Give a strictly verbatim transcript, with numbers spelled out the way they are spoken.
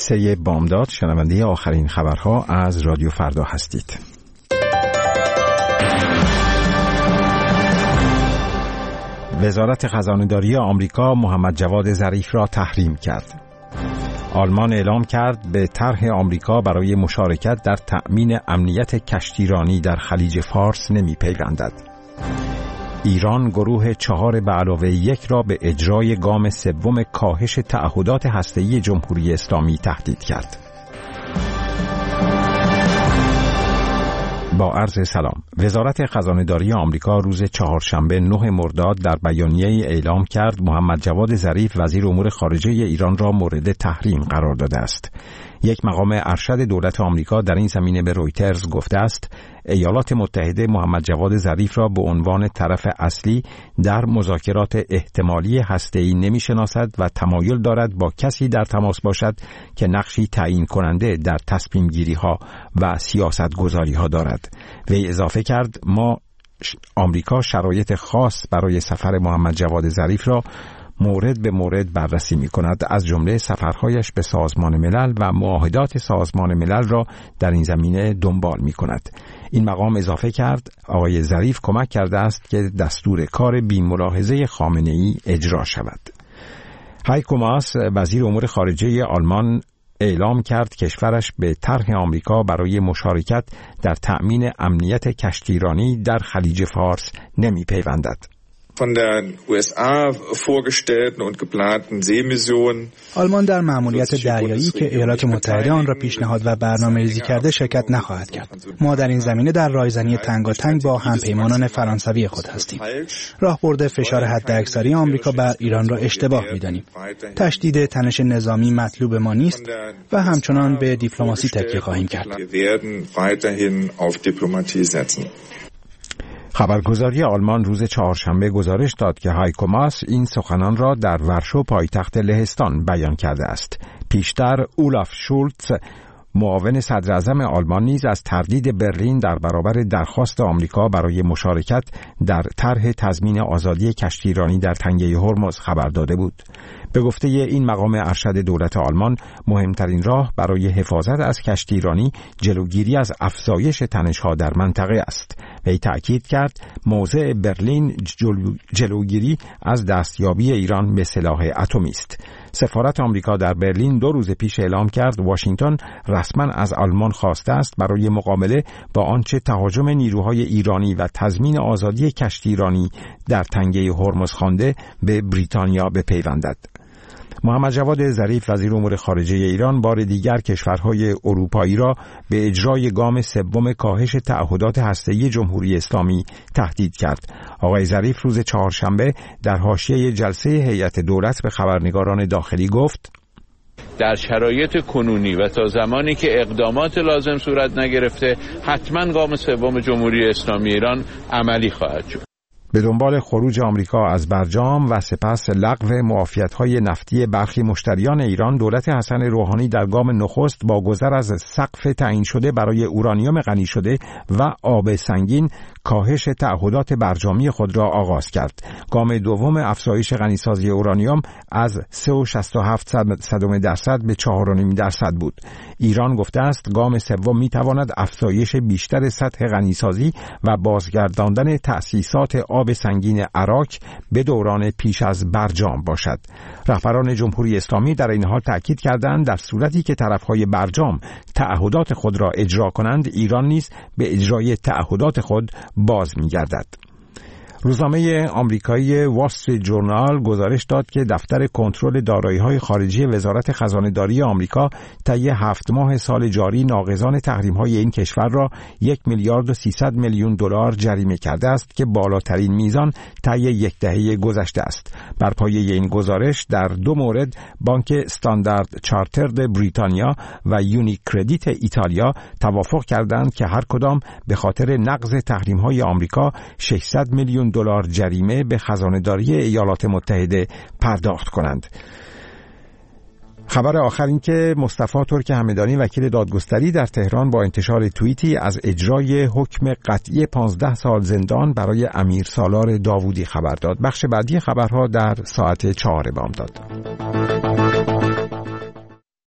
سه بامداد، شنونده آخرین خبرها از رادیو فردا هستید. وزارت خزانه‌داری آمریکا محمد جواد ظریف را تحریم کرد. آلمان اعلام کرد به طرح آمریکا برای مشارکت در تأمین امنیت کشتیرانی در خلیج فارس نمی‌پیوندد. ایران گروه چهار به علاوه یک را به اجرای گام سوم کاهش تعهدات هسته‌ای جمهوری اسلامی تهدید کرد. با عرض سلام. وزارت خزانه‌داری آمریکا روز چهارشنبه نه مرداد در بیانیه‌ای اعلام کرد محمد جواد ظریف وزیر امور خارجه ایران را مورد تحریم قرار داده است. یک مقام ارشد دولت آمریکا در این زمینه به رویترز گفته است ایالات متحده محمد جواد ظریف را به عنوان طرف اصلی در مذاکرات احتمالی هسته‌ای نمی‌شناسد و تمایل دارد با کسی در تماس باشد که نقشی تعیین کننده در تصمیم گیری ها و سیاست گذاری ها دارد. وی اضافه کرد ما آمریکا شرایط خاص برای سفر محمد جواد ظریف را مورد به مورد بررسی می کند، از جمله سفرهایش به سازمان ملل و معاهدات سازمان ملل را در این زمینه دنبال می کند. این مقام اضافه کرد آقای ظریف کمک کرده است که دستور کار بی ملاحظه خامنه‌ای اجرا شود. هایکو ماس وزیر امور خارجه آلمان اعلام کرد کشورش به طرح آمریکا برای مشارکت در تأمین امنیت کشتیرانی در خلیج فارس نمی پیوندد. von der U S A vorgestellten und geplanten Seemission. آلمان در مأموریت دریایی که ایالات متحده آن را پیشنهاد و برنامه‌ریزی کرده شرکت نخواهد کرد. ما در این زمینه در رایزنی تنگاتنگ با همپیمانان فرانسوی خود هستیم. راهبرد فشار حداکثری آمریکا بر ایران را اشتباه می‌دانیم. تشدید تنش نظامی مطلوب ما نیست و همچنان به دیپلماسی تکیه خواهیم کرد. خبرگزاری آلمان روز چهارشنبه گزارش داد که هایکو ماس این سخنان را در ورشو پایتخت لهستان بیان کرده است. پیشتر اولاف شولتز معاون صدر اعظم آلمان نیز از تردید برلین در برابر درخواست آمریکا برای مشارکت در طرح تضمین آزادی کشتیرانی در تنگه هرمز خبر داده بود. به گفته این مقام ارشد دولت آلمان مهمترین راه برای حفاظت از کشتیرانی جلوگیری از افزایش تنش‌ها در منطقه است. وی تأکید کرد موضع برلین جلو جلوگیری از دستیابی ایران به سلاح اتمی است. سفارت آمریکا در برلین دو روز پیش اعلام کرد واشنگتن رسما از آلمان خواسته است برای مقابله با آنچه تهاجم نیروهای ایرانی و تضمین آزادی کشتیرانی در تنگه هرمز خوانده به بریتانیا بپیوندد. محمد جواد ظریف وزیر امور خارجه ایران بار دیگر کشورهای اروپایی را به اجرای گام سوم کاهش تعهدات هسته‌ای جمهوری اسلامی تهدید کرد. آقای ظریف روز چهارشنبه در حاشیه جلسه هیئت دولت به خبرنگاران داخلی گفت در شرایط کنونی و تا زمانی که اقدامات لازم صورت نگرفته حتما گام سوم جمهوری اسلامی ایران عملی خواهد شد. به دنبال خروج آمریکا از برجام و سپس لغو معافیت‌های نفتی برخی مشتریان ایران، دولت حسن روحانی در گام نخست با گذر از سقف تعیین شده برای اورانیوم غنی شده و آب سنگین کاهش تعهدات برجامی خود را آغاز کرد. گام دوم افزایش غنیسازی اورانیوم از سه و شصت و هفت صدم درصد به چهار و نیم درصد بود. ایران گفته است گام سوم می‌تواند افزایش بیشتر سطح غنیسازی و بازگرداندن تأسیسات آب سنگین عراق به دوران پیش از برجام باشد. رهبران جمهوری اسلامی در این حال تأکید کردند در صورتی که طرفهای برجام تعهدات خود را اجرا کنند، ایران نیز به اجرای تعهدات خود باز می‌گردد. روزنامه آمریکایی وال استریت جورنال گزارش داد که دفتر کنترل دارایی‌های خارجی وزارت خزانه‌داری آمریکا طی هفت ماه سال جاری ناقضان تحریم‌های این کشور را یک میلیارد و سیصد میلیون دلار جریمه کرده است که بالاترین میزان طی یک دهه گذشته است. بر پایه این گزارش در دو مورد بانک استاندارد چارترد بریتانیا و یونیک کردیت ایتالیا توافق کردند که هر کدام به خاطر نقض تحریم‌های آمریکا ششصد میلیون دلار جریمه به خزانه‌داری ایالات متحده پرداخت کنند. خبر آخر این که مصطفی ترک همدانی وکیل دادگستری در تهران با انتشار توییتی از اجرای حکم قطعی پانزده سال زندان برای امیر سالار داوودی خبر داد. بخش بعدی خبرها در ساعت چهار بامداد.